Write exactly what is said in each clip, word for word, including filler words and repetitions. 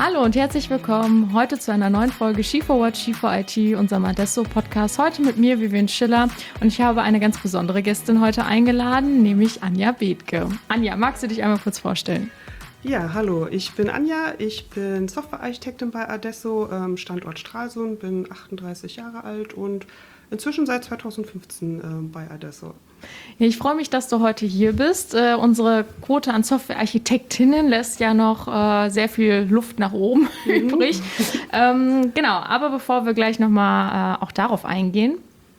Hallo und herzlich willkommen heute zu einer neuen Folge She for What, She for I T, unserem Adesso-Podcast. Heute mit mir, Vivian Schiller, und ich habe eine ganz besondere Gästin heute eingeladen, nämlich Anja Bethke. Anja, magst du dich einmal kurz vorstellen? Ja, hallo, ich bin Anja, ich bin Softwarearchitektin bei Adesso, Standort Stralsund, bin achtunddreißig Jahre alt und inzwischen seit zweitausendfünfzehn äh, bei Adesso. Ich freue mich, dass du heute hier bist. Äh, unsere Quote an Softwarearchitektinnen lässt ja noch äh, sehr viel Luft nach oben mhm. übrig. Ähm, genau, aber bevor wir gleich nochmal äh, auch darauf eingehen,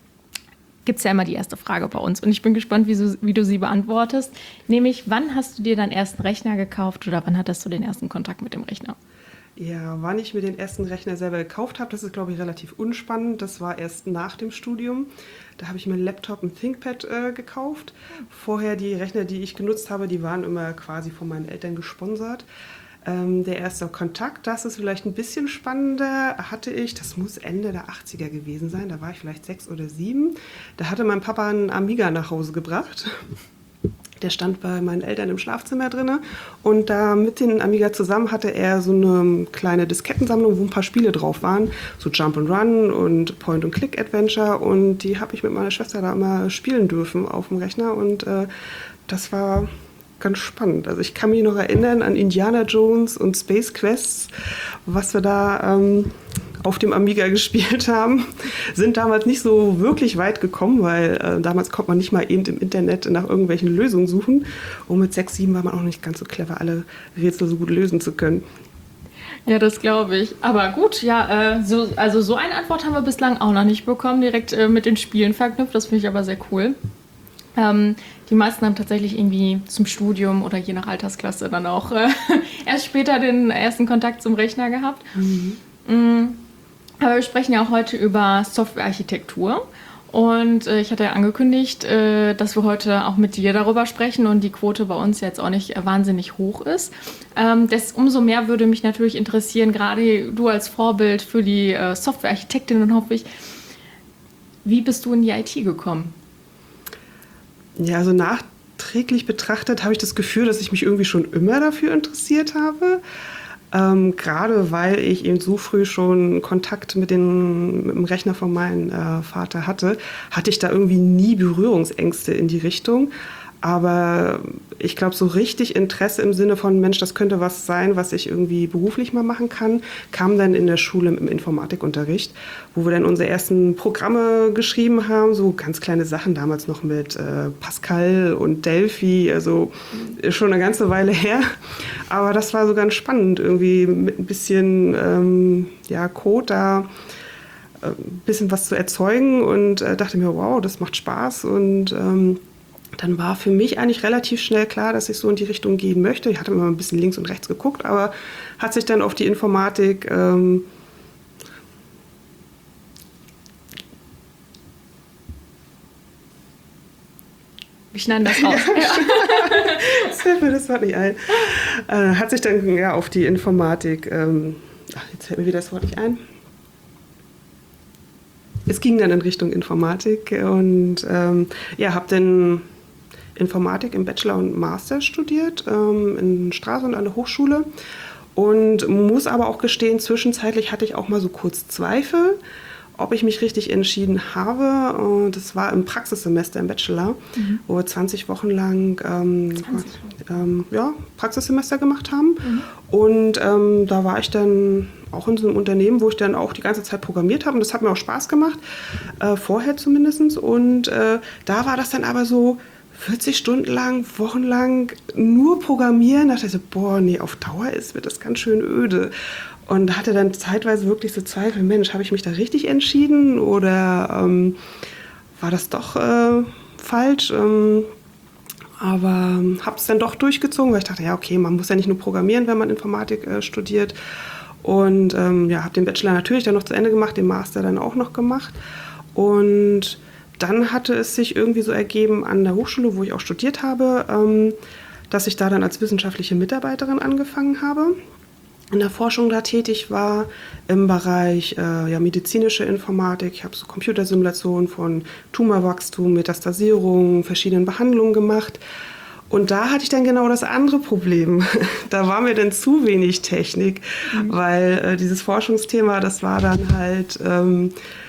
gibt es ja immer die erste Frage bei uns. Und ich bin gespannt, wie du, wie du sie beantwortest. Nämlich, wann hast du dir deinen ersten Rechner gekauft oder wann hattest du den ersten Kontakt mit dem Rechner? Ja, wann ich mir den ersten Rechner selber gekauft habe, das ist, glaube ich, relativ unspannend. Das war erst nach dem Studium. Da habe ich mir einen Laptop, ein ThinkPad äh, gekauft. Vorher die Rechner, die ich genutzt habe, die waren immer quasi von meinen Eltern gesponsert. Ähm, der erste Kontakt, das ist vielleicht ein bisschen spannender, hatte ich, das muss Ende der achtziger gewesen sein, da war ich vielleicht sechs oder sieben. Da hatte mein Papa einen Amiga nach Hause gebracht. Der stand bei meinen Eltern im Schlafzimmer drin und da mit den Amiga zusammen hatte er so eine kleine Diskettensammlung, wo ein paar Spiele drauf waren, so Jump and Run und Point-and-Click-Adventure, und die habe ich mit meiner Schwester da immer spielen dürfen auf dem Rechner, und äh, das war ganz spannend. Also ich kann mich noch erinnern an Indiana Jones und Space Quests, was wir da ähm, auf dem Amiga gespielt haben. Sind damals nicht so wirklich weit gekommen, weil äh, damals konnte man nicht mal eben im Internet nach irgendwelchen Lösungen suchen. Und mit sechs, sieben war man auch nicht ganz so clever, alle Rätsel so gut lösen zu können. Ja, das glaube ich. Aber gut, ja, äh, so, also so eine Antwort haben wir bislang auch noch nicht bekommen, direkt äh, mit den Spielen verknüpft. Das finde ich aber sehr cool. Ähm, die meisten haben tatsächlich irgendwie zum Studium oder je nach Altersklasse dann auch äh, erst später den ersten Kontakt zum Rechner gehabt. Mhm. Mhm. Aber wir sprechen ja auch heute über Softwarearchitektur. Und äh, ich hatte ja angekündigt, äh, dass wir heute auch mit dir darüber sprechen und die Quote bei uns jetzt auch nicht äh, wahnsinnig hoch ist. Ähm, das, umso mehr würde mich natürlich interessieren, gerade du als Vorbild für die äh, Softwarearchitektin, hoffe ich, wie bist du in die I T gekommen? Ja, also nachträglich betrachtet habe ich das Gefühl, dass ich mich irgendwie schon immer dafür interessiert habe. Ähm, gerade weil ich eben so früh schon Kontakt mit, den, mit dem Rechner von meinem äh, Vater hatte, hatte ich da irgendwie nie Berührungsängste in die Richtung. Aber ich glaube, so richtig Interesse im Sinne von, Mensch, das könnte was sein, was ich irgendwie beruflich mal machen kann, kam dann in der Schule im Informatikunterricht, wo wir dann unsere ersten Programme geschrieben haben, so ganz kleine Sachen, damals noch mit äh, Pascal und Delphi, also schon eine ganze Weile her. Aber das war so ganz spannend, irgendwie mit ein bisschen ähm, ja, Code da äh, ein bisschen was zu erzeugen, und äh, dachte mir, wow, das macht Spaß. Und ähm, dann war für mich eigentlich relativ schnell klar, dass ich so in die Richtung gehen möchte. Ich hatte immer ein bisschen links und rechts geguckt, aber hat sich dann auf die Informatik ähm, Wir schneiden das raus. Ja. Das fällt mir das Wort nicht ein. Äh, hat sich dann ja auf die Informatik, ähm, ach, jetzt fällt mir wieder das Wort nicht ein. Es ging dann in Richtung Informatik und ähm, ja, habe dann Informatik im Bachelor und Master studiert, ähm, in Stralsund an der Hochschule, und muss aber auch gestehen, zwischenzeitlich hatte ich auch mal so kurz Zweifel, ob ich mich richtig entschieden habe. Und das war im Praxissemester im Bachelor, mhm. wo wir zwanzig Wochen lang ähm, zwanzig. Ähm, ja, Praxissemester gemacht haben. Mhm. Und ähm, da war ich dann auch in so einem Unternehmen, wo ich dann auch die ganze Zeit programmiert habe. Und das hat mir auch Spaß gemacht, äh, vorher zumindest. Und äh, da war das dann aber so vierzig Stunden lang, wochenlang nur programmieren. Da dachte ich so, boah, nee, auf Dauer ist, wird das ganz schön öde. Und hatte dann zeitweise wirklich so Zweifel, Mensch, habe ich mich da richtig entschieden oder ähm, war das doch äh, falsch? Ähm, aber habe es dann doch durchgezogen, weil ich dachte, ja okay, man muss ja nicht nur programmieren, wenn man Informatik äh, studiert. Und ähm, ja, habe den Bachelor natürlich dann noch zu Ende gemacht, den Master dann auch noch gemacht. Und dann hatte es sich irgendwie so ergeben an der Hochschule, wo ich auch studiert habe, ähm, dass ich da dann als wissenschaftliche Mitarbeiterin angefangen habe. In der Forschung da tätig war, im Bereich äh, ja, medizinische Informatik. Ich habe so Computersimulationen von Tumorwachstum, Metastasierung, verschiedenen Behandlungen gemacht. Und da hatte ich dann genau das andere Problem. Da war mir dann zu wenig Technik, mhm. weil äh, dieses Forschungsthema, das war dann halt ähm,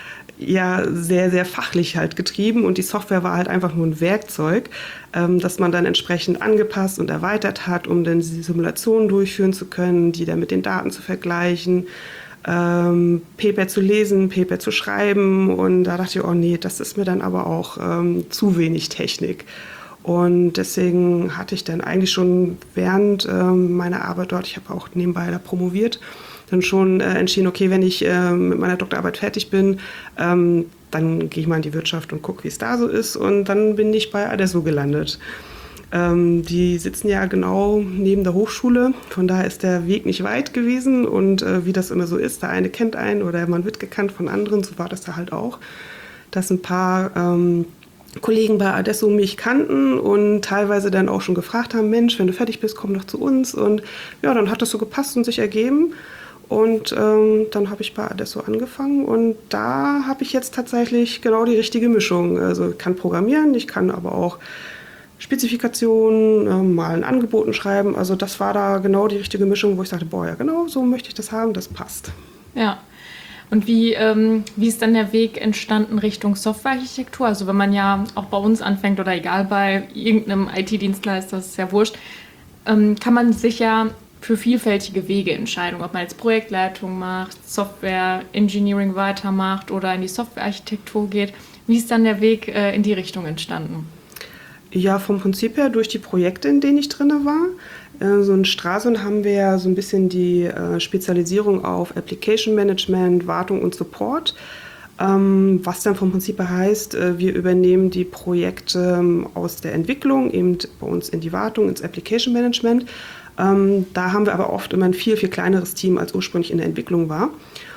ja sehr, sehr fachlich halt getrieben und die Software war halt einfach nur ein Werkzeug, ähm, das man dann entsprechend angepasst und erweitert hat, um dann diese Simulationen durchführen zu können, die dann mit den Daten zu vergleichen, ähm, Paper zu lesen, Paper zu schreiben und da dachte ich, oh nee, das ist mir dann aber auch ähm, zu wenig Technik. Und deswegen hatte ich dann eigentlich schon während ähm, meiner Arbeit dort, ich habe auch nebenbei da promoviert, dann schon äh, entschieden, okay, wenn ich äh, mit meiner Doktorarbeit fertig bin, ähm, dann gehe ich mal in die Wirtschaft und gucke, wie es da so ist. Und dann bin ich bei Adesso gelandet. Ähm, die sitzen ja genau neben der Hochschule, von daher ist der Weg nicht weit gewesen. Und äh, wie das immer so ist, der eine kennt einen oder man wird gekannt von anderen, so war das da halt auch, dass ein paar ähm, Kollegen bei Adesso mich kannten und teilweise dann auch schon gefragt haben, Mensch, wenn du fertig bist, komm doch zu uns. Und ja, dann hat das so gepasst und sich ergeben. Und ähm, dann habe ich bei Adesso angefangen und da habe ich jetzt tatsächlich genau die richtige Mischung. Also ich kann programmieren, ich kann aber auch Spezifikationen, äh, mal ein Angeboten schreiben. Also das war da genau die richtige Mischung, wo ich sagte, boah, ja genau, so möchte ich das haben, das passt. Ja. Und wie, ähm, wie ist dann der Weg entstanden Richtung Softwarearchitektur? Also wenn man ja auch bei uns anfängt oder egal bei irgendeinem I T-Dienstleister, das ist ja wurscht, ähm, kann man sich ja für vielfältige Wege entscheiden, ob man jetzt Projektleitung macht, Software Engineering weitermacht oder in die Softwarearchitektur geht. Wie ist dann der Weg äh, in die Richtung entstanden? Ja, vom Prinzip her durch die Projekte, in denen ich drin war. Äh, so in Stralsund haben wir ja so ein bisschen die äh, Spezialisierung auf Application Management, Wartung und Support. Ähm, was dann vom Prinzip her heißt, äh, wir übernehmen die Projekte ähm, aus der Entwicklung, eben bei uns in die Wartung, ins Application Management. Ähm, da haben wir aber oft immer ein viel, viel kleineres Team, als ursprünglich in der Entwicklung war.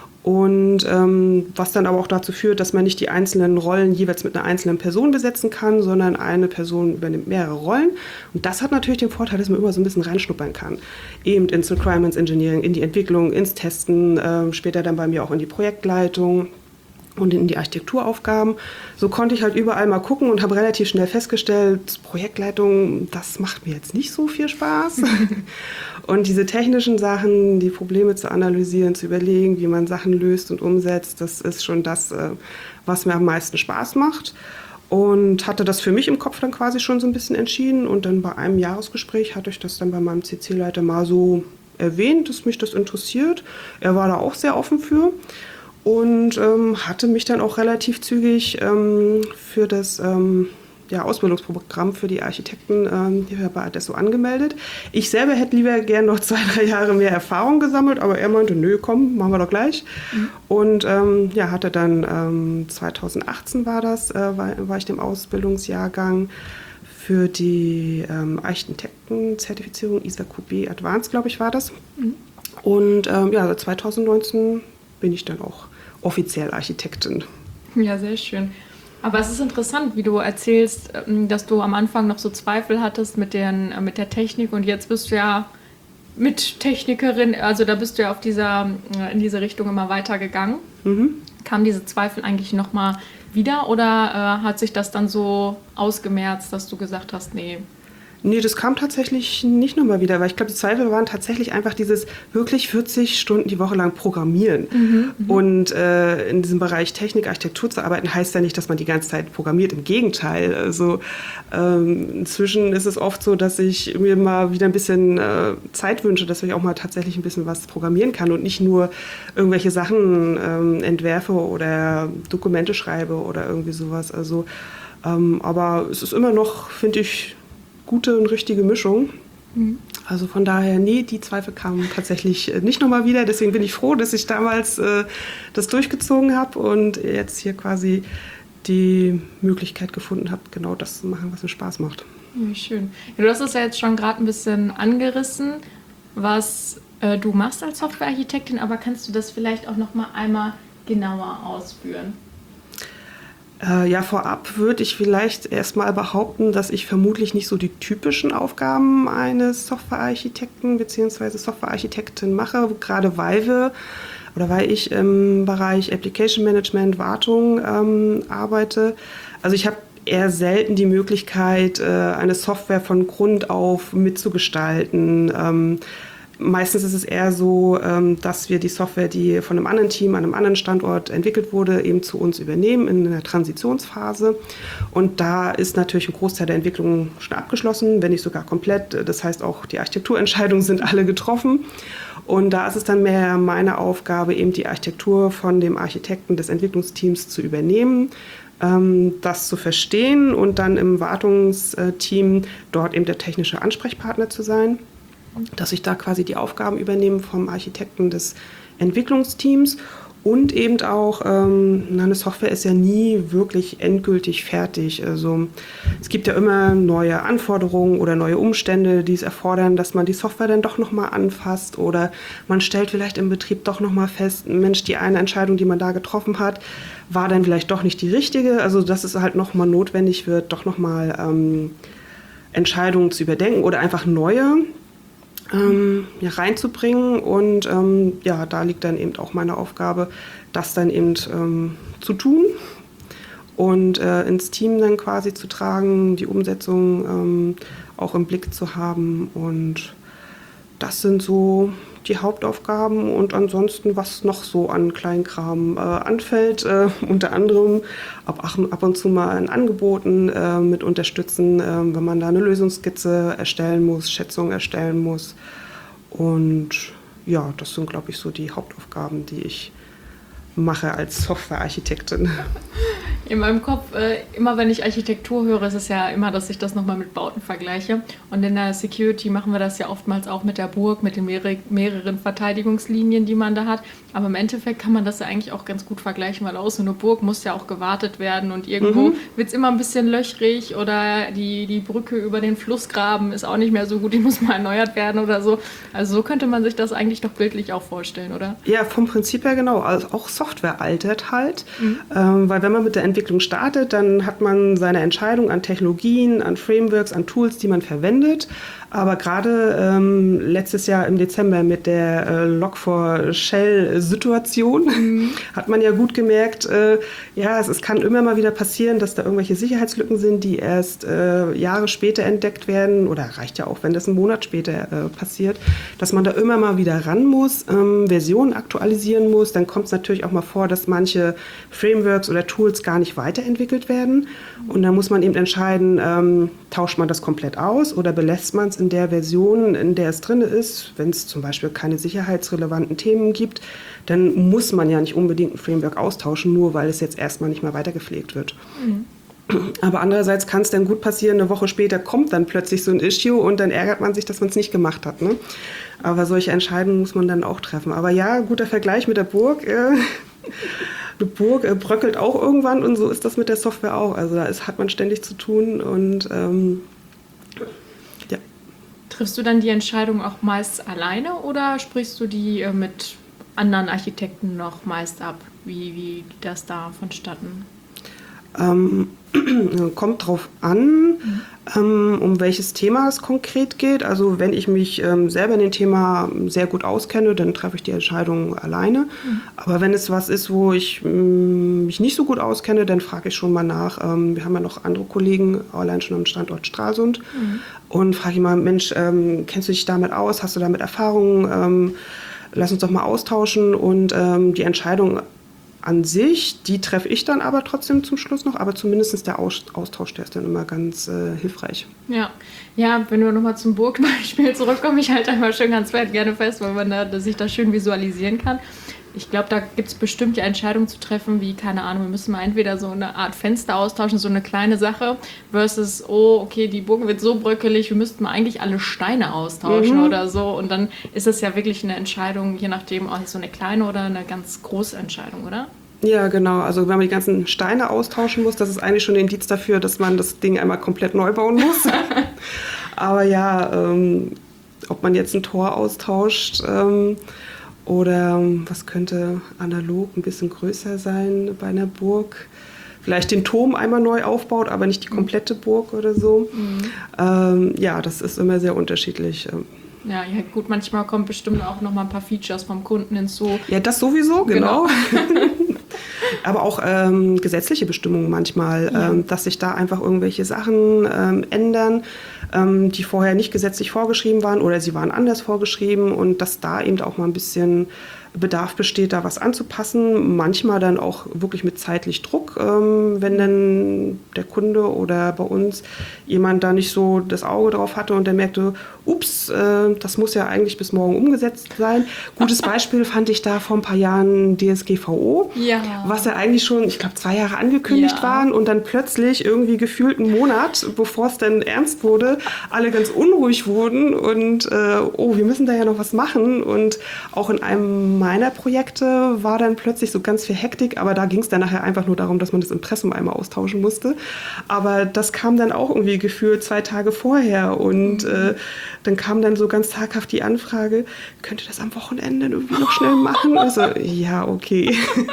Und ähm, was dann aber auch dazu führt, dass man nicht die einzelnen Rollen jeweils mit einer einzelnen Person besetzen kann, sondern eine Person übernimmt mehrere Rollen. Und das hat natürlich den Vorteil, dass man immer so ein bisschen reinschnuppern kann. Eben ins Requirements Engineering, in die Entwicklung, ins Testen, äh, später dann bei mir auch in die Projektleitung und in die Architekturaufgaben. So konnte ich halt überall mal gucken und habe relativ schnell festgestellt, Projektleitung, das macht mir jetzt nicht so viel Spaß. Und diese technischen Sachen, die Probleme zu analysieren, zu überlegen, wie man Sachen löst und umsetzt, das ist schon das, was mir am meisten Spaß macht. Und hatte das für mich im Kopf dann quasi schon so ein bisschen entschieden. Und dann bei einem Jahresgespräch hatte ich das dann bei meinem C C-Leiter mal so erwähnt, dass mich das interessiert. Er war da auch sehr offen für. Und ähm, hatte mich dann auch relativ zügig ähm, für das ähm, ja, Ausbildungsprogramm für die Architekten ähm, hier bei Adesso angemeldet. Ich selber hätte lieber gern noch zwei, drei Jahre mehr Erfahrung gesammelt, aber er meinte, nö, komm, machen wir doch gleich. Mhm. Und ähm, ja, hatte dann ähm, zweitausendachtzehn war das, äh, war, war ich im Ausbildungsjahrgang für die ähm, Architektenzertifizierung I S A Q B Advanced, glaube ich, war das. Mhm. Und ähm, ja, seit zweitausendneunzehn bin ich dann auch offiziell Architektin. Ja, sehr schön. Aber es ist interessant, wie du erzählst, dass du am Anfang noch so Zweifel hattest mit, den, mit der Technik und jetzt bist du ja mit Technikerin, also da bist du ja auf dieser, in diese Richtung immer weitergegangen. Mhm. Kamen diese Zweifel eigentlich nochmal wieder oder äh, hat sich das dann so ausgemerzt, dass du gesagt hast, nee, Nee, das kam tatsächlich nicht nochmal wieder, weil ich glaube, die Zweifel waren tatsächlich einfach dieses wirklich vierzig Stunden die Woche lang Programmieren. Mhm, und äh, in diesem Bereich Technik, Architektur zu arbeiten, heißt ja nicht, dass man die ganze Zeit programmiert. Im Gegenteil. Also ähm, inzwischen ist es oft so, dass ich mir mal wieder ein bisschen äh, Zeit wünsche, dass ich auch mal tatsächlich ein bisschen was programmieren kann und nicht nur irgendwelche Sachen ähm, entwerfe oder Dokumente schreibe oder irgendwie sowas. Also, ähm, aber es ist immer noch, finde ich, gute und richtige Mischung. Mhm. Also von daher, nee, die Zweifel kamen tatsächlich nicht nochmal wieder. Deswegen bin ich froh, dass ich damals äh, das durchgezogen habe und jetzt hier quasi die Möglichkeit gefunden habe, genau das zu machen, was mir Spaß macht. Ja, schön. Ja, du hast es ja jetzt schon gerade ein bisschen angerissen, was äh, du machst als Softwarearchitektin, aber kannst du das vielleicht auch noch mal einmal genauer ausführen? Äh, ja, vorab würde ich vielleicht erstmal behaupten, dass ich vermutlich nicht so die typischen Aufgaben eines Softwarearchitekten bzw. Softwarearchitektin mache, gerade weil wir oder weil ich im Bereich Application Management, Wartung ähm, arbeite. Also ich habe eher selten die Möglichkeit, eine Software von Grund auf mitzugestalten. Ähm, Meistens ist es eher so, dass wir die Software, die von einem anderen Team an einem anderen Standort entwickelt wurde, eben zu uns übernehmen in der Transitionsphase. Und da ist natürlich ein Großteil der Entwicklung schon abgeschlossen, wenn nicht sogar komplett. Das heißt, auch die Architekturentscheidungen sind alle getroffen. Und da ist es dann mehr meine Aufgabe, eben die Architektur von dem Architekten des Entwicklungsteams zu übernehmen, das zu verstehen und dann im Wartungsteam dort eben der technische Ansprechpartner zu sein. Dass ich da quasi die Aufgaben übernehme vom Architekten des Entwicklungsteams und eben auch, ähm, eine Software ist ja nie wirklich endgültig fertig. Also es gibt ja immer neue Anforderungen oder neue Umstände, die es erfordern, dass man die Software dann doch nochmal anfasst oder man stellt vielleicht im Betrieb doch nochmal fest, Mensch, die eine Entscheidung, die man da getroffen hat, war dann vielleicht doch nicht die richtige. Also dass es halt nochmal notwendig wird, doch nochmal ähm, Entscheidungen zu überdenken oder einfach neue Ähm, ja, reinzubringen und ähm, ja, da liegt dann eben auch meine Aufgabe, das dann eben ähm, zu tun und äh, ins Team dann quasi zu tragen, die Umsetzung ähm, auch im Blick zu haben und das sind so die Hauptaufgaben und ansonsten, was noch so an Kleinkram äh, anfällt, äh, unter anderem ab, ab und zu mal in Angeboten äh, mit unterstützen, äh, wenn man da eine Lösungsskizze erstellen muss, Schätzung erstellen muss. Und ja, das sind, glaube ich, so die Hauptaufgaben, die ich mache als Softwarearchitektin. In meinem Kopf, äh, immer wenn ich Architektur höre, ist es ja immer, dass ich das nochmal mit Bauten vergleiche. Und in der Security machen wir das ja oftmals auch mit der Burg, mit den mehrere, mehreren Verteidigungslinien, die man da hat. Aber im Endeffekt kann man das ja eigentlich auch ganz gut vergleichen, weil aus so einer Burg muss ja auch gewartet werden und irgendwo mhm. wird es immer ein bisschen löchrig oder die, die Brücke über den Flussgraben ist auch nicht mehr so gut, die muss mal erneuert werden oder so. Also so könnte man sich das eigentlich doch bildlich auch vorstellen, oder? Ja, vom Prinzip her genau. Also auch Software altert halt, mhm. ähm, weil wenn man mit der Entwicklung startet, dann hat man seine Entscheidung an Technologien, an Frameworks, an Tools, die man verwendet. Aber gerade ähm, letztes Jahr im Dezember mit der äh, Log four Shell-Situation mhm. hat man ja gut gemerkt, äh, ja, es, es kann immer mal wieder passieren, dass da irgendwelche Sicherheitslücken sind, die erst äh, Jahre später entdeckt werden oder reicht ja auch, wenn das einen Monat später äh, passiert, dass man da immer mal wieder ran muss, ähm, Versionen aktualisieren muss. Dann kommt es natürlich auch mal vor, dass manche Frameworks oder Tools gar nicht weiterentwickelt werden und da muss man eben entscheiden, ähm, tauscht man das komplett aus oder belässt man es in der Version, in der es drin ist. Wenn es zum Beispiel keine sicherheitsrelevanten Themen gibt, dann muss man ja nicht unbedingt ein Framework austauschen, nur weil es jetzt erstmal nicht mehr weitergepflegt wird. Mhm. Aber andererseits kann es dann gut passieren, eine Woche später kommt dann plötzlich so ein Issue und dann ärgert man sich, dass man es nicht gemacht hat. Ne? Aber solche Entscheidungen muss man dann auch treffen. Aber ja, guter Vergleich mit der Burg. Äh, eine Burg äh, bröckelt auch irgendwann und so ist das mit der Software auch. Also da ist, hat man ständig zu tun und ähm, ja. Triffst du dann die Entscheidung auch meist alleine oder sprichst du die äh, mit anderen Architekten noch meist ab? Wie, wie geht das da vonstatten? Ähm, kommt drauf an, mhm. ähm, um welches Thema es konkret geht. Also wenn ich mich ähm, selber in dem Thema sehr gut auskenne, dann treffe ich die Entscheidung alleine. Mhm. Aber wenn es was ist, wo ich ähm, mich nicht so gut auskenne, dann frage ich schon mal nach. Ähm, wir haben ja noch andere Kollegen, allein schon am Standort Stralsund. Mhm. Und frage ich mal, Mensch, ähm, kennst du dich damit aus? Hast du damit Erfahrungen? Ähm, lass uns doch mal austauschen und ähm, die Entscheidung an sich, die treffe ich dann aber trotzdem zum Schluss noch, aber zumindest der Austausch, der ist dann immer ganz äh, hilfreich. Ja, ja, wenn wir nochmal zum Burgbeispiel zurückkommen, ich halte einmal schön ganz gerne fest, weil man da, sich das schön visualisieren kann. Ich glaube, da gibt es bestimmt die Entscheidung zu treffen, wie, keine Ahnung, wir müssen mal entweder so eine Art Fenster austauschen, so eine kleine Sache, versus, oh, okay, die Burg wird so bröckelig, wir müssten mal eigentlich alle Steine austauschen mhm. oder so. Und dann ist es ja wirklich eine Entscheidung, je nachdem, auch so eine kleine oder eine ganz große Entscheidung, oder? Ja, genau. Also wenn man die ganzen Steine austauschen muss, das ist eigentlich schon ein Indiz dafür, dass man das Ding einmal komplett neu bauen muss. Aber ja, ähm, ob man jetzt ein Tor austauscht, ähm, oder was könnte analog ein bisschen größer sein bei einer Burg? Vielleicht den Turm einmal neu aufbaut, aber nicht die komplette Burg oder so. Mhm. Ähm, ja, das ist immer sehr unterschiedlich. Ja, ja, gut, manchmal kommt bestimmt auch noch mal ein paar Features vom Kunden hinzu. Ja, das sowieso, genau. genau. Aber auch ähm, gesetzliche Bestimmungen manchmal, Ja. ähm, dass sich da einfach irgendwelche Sachen ähm, ändern, ähm, die vorher nicht gesetzlich vorgeschrieben waren oder sie waren anders vorgeschrieben und dass da eben auch mal ein bisschen Bedarf besteht, da was anzupassen. Manchmal dann auch wirklich mit zeitlich Druck, ähm, wenn dann der Kunde oder bei uns jemand da nicht so das Auge drauf hatte und der merkte, ups, äh, das muss ja eigentlich bis morgen umgesetzt sein. Gutes Beispiel fand ich da vor ein paar Jahren D S G V O, Ja. was ja eigentlich schon, ich glaube, zwei Jahre angekündigt Ja. waren und dann plötzlich irgendwie gefühlt einen Monat, bevor es dann ernst wurde, alle ganz unruhig wurden und äh, oh, wir müssen da ja noch was machen. Und auch in einem meiner Projekte war dann plötzlich so ganz viel Hektik, aber da ging es dann nachher einfach nur darum, dass man das Impressum einmal austauschen musste. Aber das kam dann auch irgendwie gefühlt zwei Tage vorher und mhm. äh, dann kam dann so ganz zaghaft die Anfrage, könnt ihr das am Wochenende irgendwie noch schnell machen? Also, ja, okay.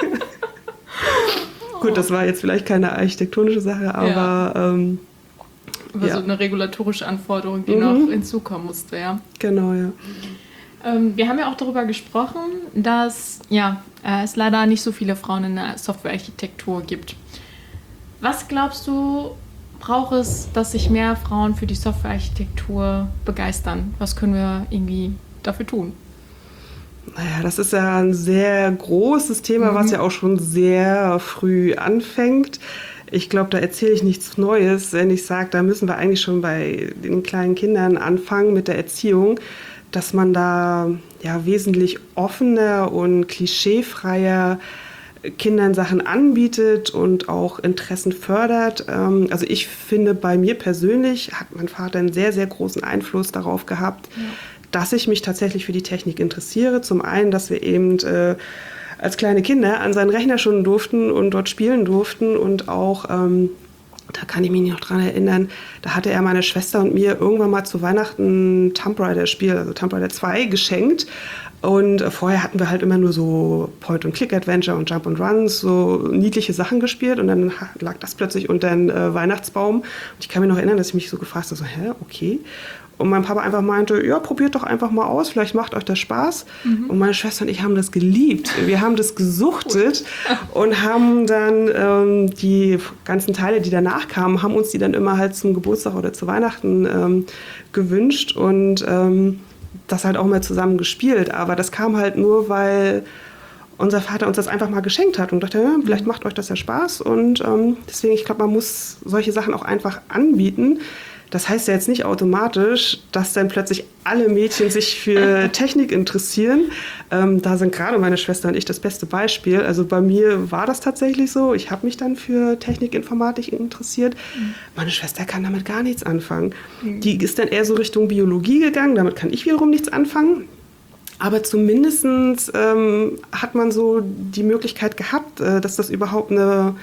Gut, das war jetzt vielleicht keine architektonische Sache, aber... Ja. Ähm, Aber ja. so eine regulatorische Anforderung, die Mhm. noch hinzukommen musste, ja. Genau, ja. Ähm, wir haben ja auch darüber gesprochen, dass ja, äh, es leider nicht so viele Frauen in der Softwarearchitektur gibt. Was glaubst du, braucht es, dass sich mehr Frauen für die Softwarearchitektur begeistern? Was können wir irgendwie dafür tun? Naja, das ist ja ein sehr großes Thema, Mhm. was ja auch schon sehr früh anfängt. Ich glaube, da erzähle ich nichts Neues, wenn ich sage, da müssen wir eigentlich schon bei den kleinen Kindern anfangen mit der Erziehung, dass man da ja wesentlich offener und klischeefreier Kindern Sachen anbietet und auch Interessen fördert. Also ich finde, bei mir persönlich hat mein Vater einen sehr, sehr großen Einfluss darauf gehabt, ja. dass ich mich tatsächlich für die Technik interessiere. Zum einen, dass wir eben äh, als kleine Kinder an seinen Rechner schon durften und dort spielen durften und auch, ähm, da kann ich mich noch dran erinnern, da hatte er meiner Schwester und mir irgendwann mal zu Weihnachten Tomb Raider-Spiel, also Tomb Raider zwei, geschenkt. Und äh, vorher hatten wir halt immer nur so Point-and-Click-Adventure und Jump-and-Runs, so niedliche Sachen gespielt und dann lag das plötzlich unter den äh, Weihnachtsbaum. Und ich kann mich noch erinnern, dass ich mich so gefragt habe, so, hä, okay. Und mein Papa einfach meinte, ja, probiert doch einfach mal aus, vielleicht macht euch das Spaß. Mhm. Und meine Schwester und ich haben das geliebt. Wir haben das gesuchtet und haben dann ähm, die ganzen Teile, die danach kamen, haben uns die dann immer halt zum Geburtstag oder zu Weihnachten ähm, gewünscht und ähm, das halt auch mal zusammen gespielt. Aber das kam halt nur, weil unser Vater uns das einfach mal geschenkt hat und dachte, ja, vielleicht macht euch das ja Spaß. Und ähm, deswegen, ich glaube, man muss solche Sachen auch einfach anbieten. Das heißt ja jetzt nicht automatisch, dass dann plötzlich alle Mädchen sich für Technik interessieren. Ähm, da sind gerade meine Schwester und ich das beste Beispiel. Also bei mir war das tatsächlich so. Ich habe mich dann für Technik, Informatik interessiert. Mhm. Meine Schwester kann damit gar nichts anfangen. Mhm. Die ist dann eher so Richtung Biologie gegangen. Damit kann ich wiederum nichts anfangen. Aber zumindest ähm, hat man so die Möglichkeit gehabt, äh, dass das überhaupt eine...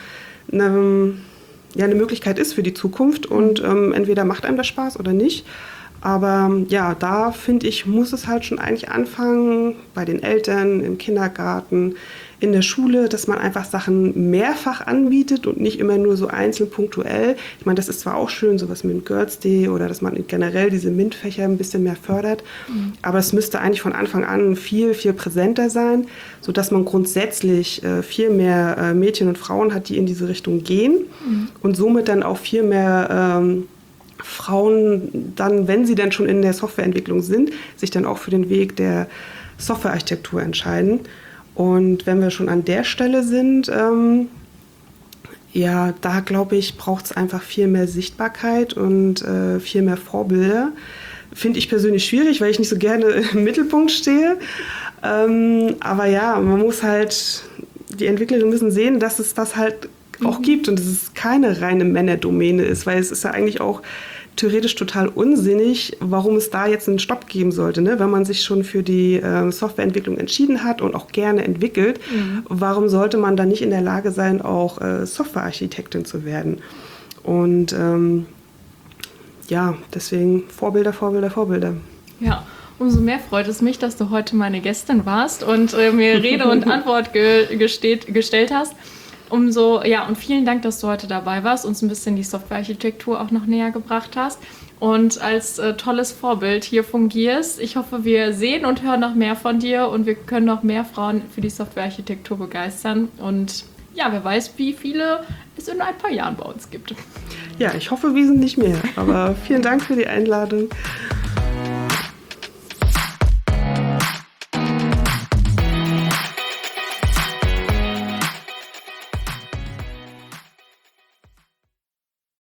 eine ja, eine Möglichkeit ist für die Zukunft und ähm, entweder macht einem das Spaß oder nicht. Aber ja, da finde ich, muss es halt schon eigentlich anfangen, bei den Eltern, im Kindergarten, in der Schule, dass man einfach Sachen mehrfach anbietet und nicht immer nur so einzeln punktuell. Ich meine, das ist zwar auch schön, sowas mit dem Girls Day oder dass man generell diese MINT-Fächer ein bisschen mehr fördert, mhm. aber es müsste eigentlich von Anfang an viel, viel präsenter sein, sodass man grundsätzlich äh, viel mehr äh, Mädchen und Frauen hat, die in diese Richtung gehen mhm. und somit dann auch viel mehr ähm, Frauen dann, wenn sie dann schon in der Softwareentwicklung sind, sich dann auch für den Weg der Softwarearchitektur entscheiden. Und wenn wir schon an der Stelle sind, ähm, ja, da glaube ich, braucht es einfach viel mehr Sichtbarkeit und äh, viel mehr Vorbilder. Finde ich persönlich schwierig, weil ich nicht so gerne im Mittelpunkt stehe. Ähm, aber ja, man muss halt, die Entwickler müssen sehen, dass es das halt auch mhm. gibt und dass es keine reine Männerdomäne ist, weil es ist ja eigentlich auch theoretisch total unsinnig, warum es da jetzt einen Stopp geben sollte. Ne? Wenn man sich schon für die äh, Softwareentwicklung entschieden hat und auch gerne entwickelt, mhm. warum sollte man dann nicht in der Lage sein, auch äh, Softwarearchitektin zu werden? Und ähm, ja, deswegen Vorbilder, Vorbilder, Vorbilder. Ja, umso mehr freut es mich, dass du heute meine Gästin warst und äh, mir Rede und Antwort ge- gesteht, gestellt hast. Umso, ja, und vielen Dank, dass du heute dabei warst, uns ein bisschen die Softwarearchitektur auch noch näher gebracht hast und als äh, tolles Vorbild hier fungierst. Ich hoffe, wir sehen und hören noch mehr von dir und wir können noch mehr Frauen für die Softwarearchitektur begeistern. Und ja, wer weiß, wie viele es in ein paar Jahren bei uns gibt. Ja, ich hoffe wesentlich mehr. Aber vielen Dank für die Einladung